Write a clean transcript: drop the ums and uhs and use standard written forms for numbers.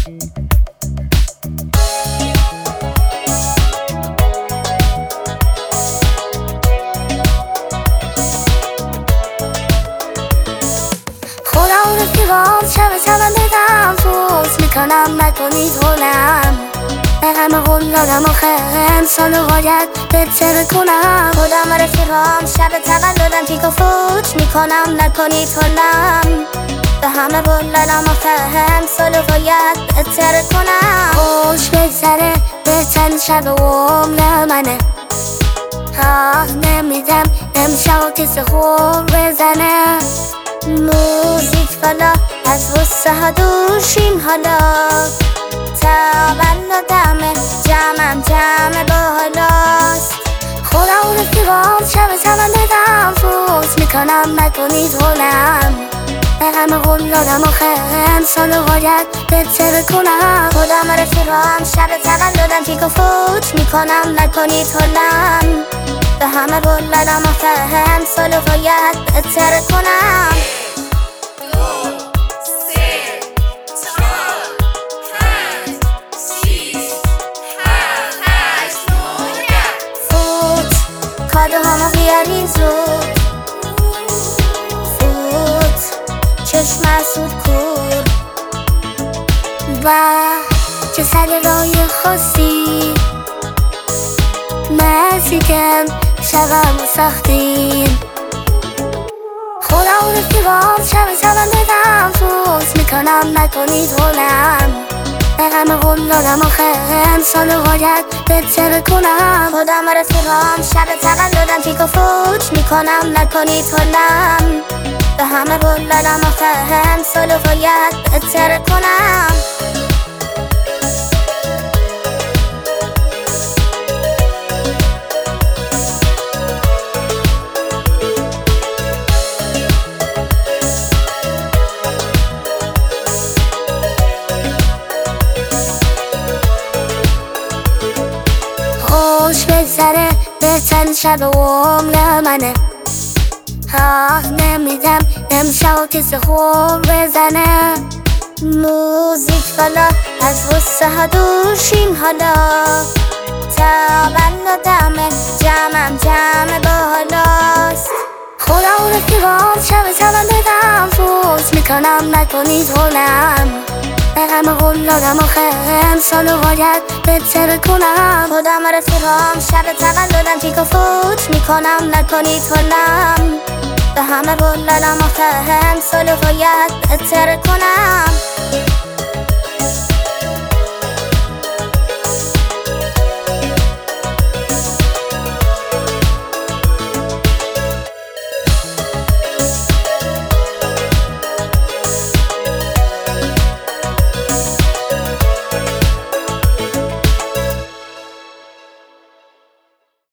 خودم رفیقام شب تولدم فوت میکنم نکنید هولم به همه قول دادم آخر امسالو باید بهتر کنم. خودم رفیقام شب تولدم پیکو فوت میکنم نکنید هولم به همه قول دادم آخر امسالو باید بهتر کنم. خوش بگذره بهترین شب عمر منه نمیدم امشب کسی خور بزنه. موزیک بالا از غصه ها دوشیم حالا تولدمه جمع بالاست. خودم رفیقام شب تولدم فوت میکنم نکنید هولم به همه قول دادم آخر امسالو باید بهتر کنم. خودم رفیقام شب تولدم پیکو فوت میکنم نکنید هولم به همه قول دادم آخر امسالو باید بهتر کنم. کادوهامو بیارین زود فوت چشم اسود کور و چه سر رای خواستی مرسیکم شبم و سختیم. خودم رفیقام شب تولدم فوت میکنم نکنید هولم به همه قول دادم آخر امسالو باید بهتر کنم. خودم رفیقام شب تولدم پیکو فوت میکنم نکنید هولم به همه قول دادم آخر امسالو باید بهتر کنم. خوش بگذره بهترین شب عمر منه نمیدم امشب کسی خور بزنه. موزیک بالا از غصه ها دوشیم حالا تولدمه جمع بالاست. خودم رفیقام شب تولدم فوت میکنم نکنید هولم به همه قول دادم آخر امسالو باید بهتر کنم. خودم رفیقام شب تولدم پیکو فوت میکنم نکنید هولم به همه قول دادم آخر امسالو باید بهتر کنم.